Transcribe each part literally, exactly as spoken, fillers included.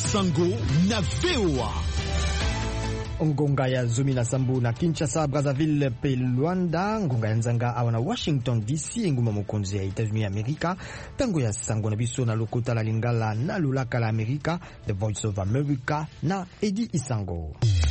Sango na V O A. Ngonga ya Zumi na Sambu na Kinshasa, Brazzaville pe Luanda, ngonga ya Nzanga awa na Washington D C, nguma mokonzi ya Etats-Unis Amerika, tango ya sango na biso na lokota la lingala na lulaka la Amerika, The Voice of America na Edi Isango.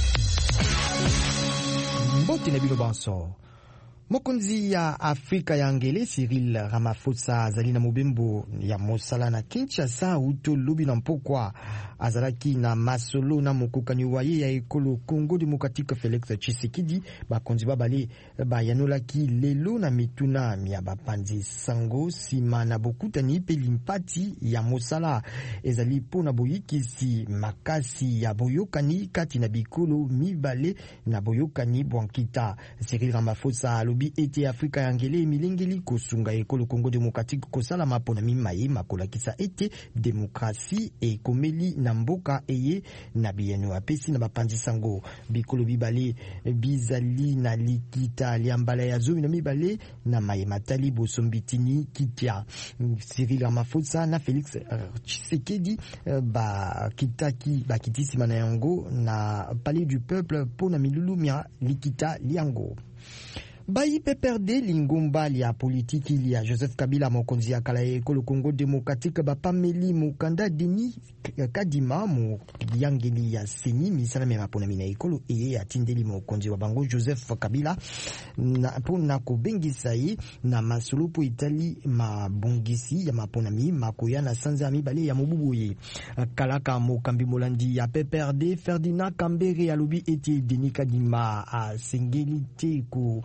Mbote na bilo banso. Mokonzi ya Afrika ya Ngele Cyril Ramaphosa azali na mobembo ya mosala na Kinshasa uto lobi na mpokwa azalaki na masolo na mokokani waye ya ekolo Congo Democratique Félix Tshisekedi bakonzi babale bayanolaki lelo na mituna ya bapanzi sango sima na bokutani pe limpati ya mosala ezali pona boyikisi makasi ya boyokani kati na bikolo mibale na boyokani bwankita. Cyril Ramaphosa lobi ete Afrika ya Ngele milengeli kosunga ekolo Congo Democratique kosala mapona mimaye makolakisa ete demokrasi e komeli na mboka eye na biyeno apesi na bapanzi sango bikolo bibale bizali na likita liambala ya zomi na mibale na maye matali bosombitini kitia. Cyril Ramaphosa na Félix Tshisekedi ba kitaki ba kitisi mana yango na Palais du Peuple pona milulumia likita liango. Bayi peperde lingumba lia politiki lia Joseph Kabila mokonzi ya kala ekolo Congo Democratique bapameli mukanda dini kadima mu yangeli ya seni misala mema pona mina ekolo eye atindeli mokonzi wa bango Joseph Kabila na pona kobengisa ye na masulupu itali mabongisi ya mapona mi makoya na sanza mibale ya mobuboye kalaka mokambi molandi ya peperde Ferdinand Kambere alobi eti deni kadima a sengelite ko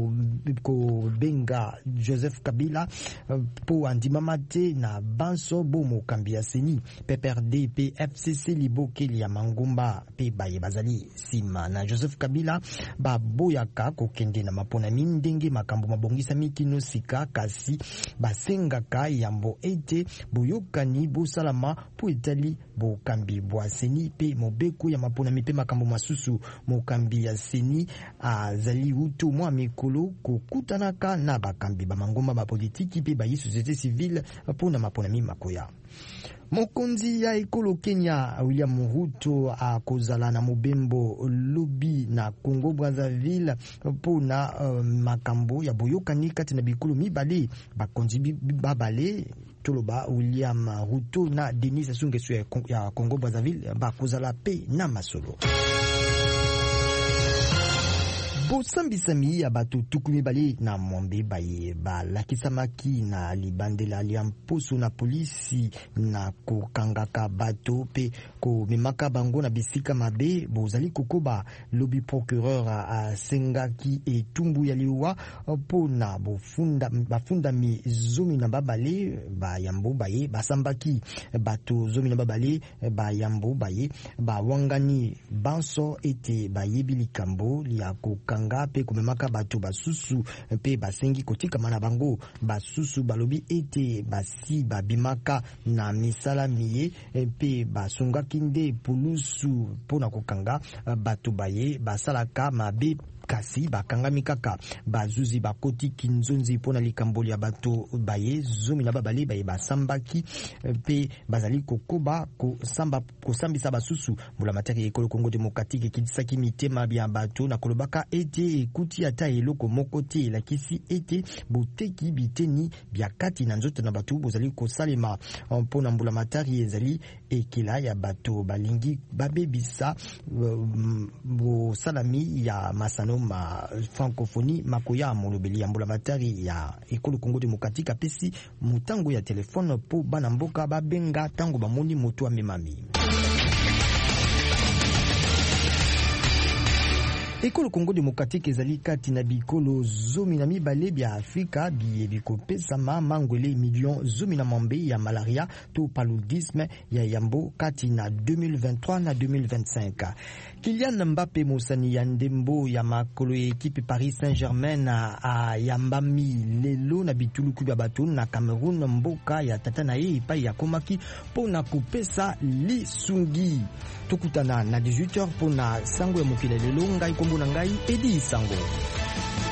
ko benga Joseph Kabila po andimamate na banso bomo kambia seni P P R D P F C C libokeli ya mangumba pe baye bazali sima na Joseph Kabila baboyaka kokende na mapona mindenge makambo mabongisa mikino sika kasi basengaka yambo ete boyokani bosalama po etali bokambi bwa seni pe mobeku ya mapona mipe makambo masusu mokambi ya seni azali uto mwa mikolo kokutanaka na bakambi ba mangomba ba politiki pe ba yi société civile pona mapona mi makoya. Mokonzi ya ekolo Kenya William Ruto akozala na mobembo lobi na Congo Brazzaville pona uh, makambo ya boyokani kati na bikolo mibale bakonzi babale toloba William Ruto na Denis Sassou Nguesso ya Congo Brazzaville bakozala pe na masolo. Bosambisami ya bato tukumi bali na mwambe baye ba lakisamaki na libandela liamposo na polisi na kokangaka bato pe ko memaka bango na bisika mabe bozali kokoba lobi procureur a sengaki etumbu ya liwa pona bofunda bafunda mi zomi na babale ba yambo baye basambaki bato zomi na babale ba yambo baye ba wangani banso ete bayebi likambo lia koka nga pe kumemaka batu basusu pe basengi kotika mana bango basusu balobi ete basi babimaka na misala miye pe basunga kinde pulusu pona kokanga batu baye basalaka mabe kasi bakangami kaka bazuzi bakoti kinzonzi pona likamboli ya bato baye zomi na babale baye basambaki pe bazali kokoba kosamba kosambisa basusu mbula materi ekolo Congo Democratique kidisaki mitema bya bato na kolobaka ete ekuti ata eloko moko te lakisi ete boteki biteni bya kati na nzoto na bato bozali kosalema pona mbula materi ezali ekila ya bato balingi babebisa bo salami ya masano ma francophonie makoya molobeli ya mbula matari ya ekolo Congo Democratique apesi mutango ya telefone po bana mboka babenga tango bamoni moto amemami. Ekolo Congo Democratique ezali kati na bikolo zomi na mibale bya Afrika biye bikopesa ma mangwele million zomi na mambe ya malaria to paludisme ya yambo kati na deux mille vingt-trois na deux mille vingt-cinq. Kylian Mbappé Mosani ya ndembo ya makolo ya ekipe Paris Saint-Germain a yambami lelo na bituluku bya bato na Cameroun mboka ya tata na ye epai ya komaki pona kopesa lisungi. Tokutana na dix-huit heures pona sango ya mokili lelo ngai kombo na ngai Edi Sango.